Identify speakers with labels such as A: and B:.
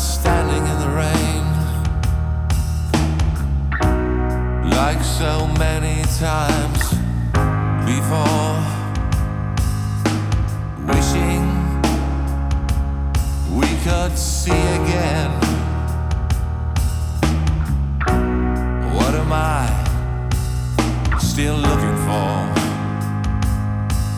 A: standing in the rain, like so many times before, wishing we could see